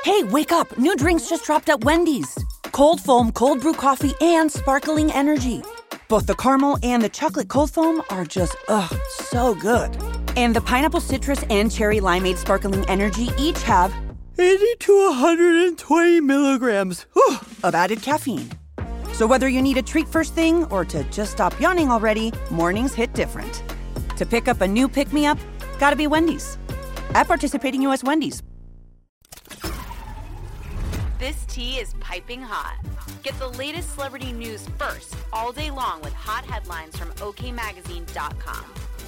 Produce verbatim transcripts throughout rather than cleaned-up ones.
Hey, wake up! New drinks just dropped at Wendy's. Cold foam, cold brew coffee, and sparkling energy. Both the caramel and the chocolate cold foam are just, ugh, so good. And the pineapple citrus and cherry limeade sparkling energy each have eighty to one hundred twenty milligrams whew, of added caffeine. So whether you need a treat first thing or to just stop yawning already, mornings hit different. To pick up a new pick-me-up, gotta be Wendy's. At participating U S Wendy's. This tea is piping hot. Get the latest celebrity news first all day long with hot headlines from O K magazine dot com.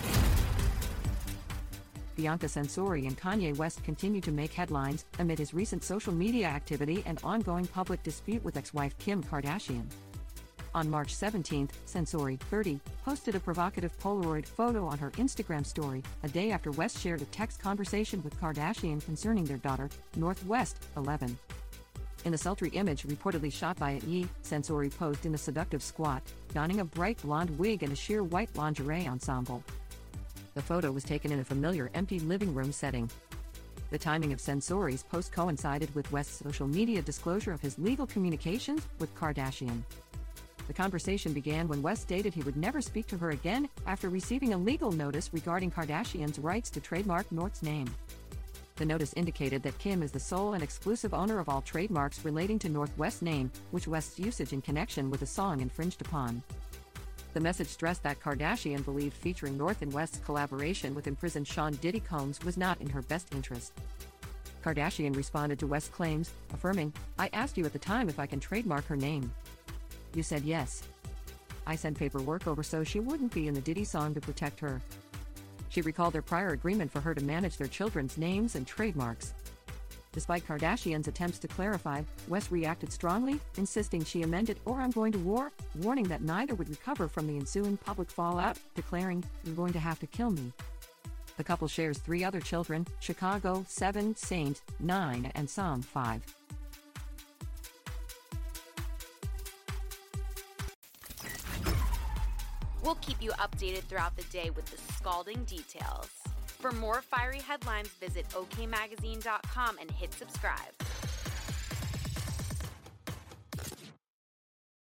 Bianca Censori and Kanye West continue to make headlines amid his recent social media activity and ongoing public dispute with ex-wife Kim Kardashian. On March seventeenth, Censori, thirty, posted a provocative Polaroid photo on her Instagram story, a day after West shared a text conversation with Kardashian concerning their daughter, North West, eleven. In the sultry image reportedly shot by Ye, Censori posed in a seductive squat, donning a bright blonde wig and a sheer white lingerie ensemble. The photo was taken in a familiar empty living room setting. The timing of Censori's post coincided with West's social media disclosure of his legal communications with Kardashian. The conversation began when West stated he would never speak to her again after receiving a legal notice regarding Kardashian's rights to trademark North's name. The notice indicated that Kim is the sole and exclusive owner of all trademarks relating to North West's name, which West's usage in connection with the song infringed upon. The message stressed that Kardashian believed featuring North and West's collaboration with imprisoned Sean Diddy Combs was not in her best interest. Kardashian responded to West's claims, affirming, "I asked you at the time if I can trademark her name. You said yes. I sent paperwork over so she wouldn't be in the Diddy song to protect her." She recalled their prior agreement for her to manage their children's names and trademarks. Despite Kardashian's attempts to clarify, West reacted strongly, insisting she amended or I'm going to war, warning that neither would recover from the ensuing public fallout, declaring, "You're going to have to kill me." The couple shares three other children, Chicago, seven, Saint, nine, and Psalm, five. We'll keep you updated throughout the day with the scalding details. For more fiery headlines, visit O K magazine dot com and hit subscribe.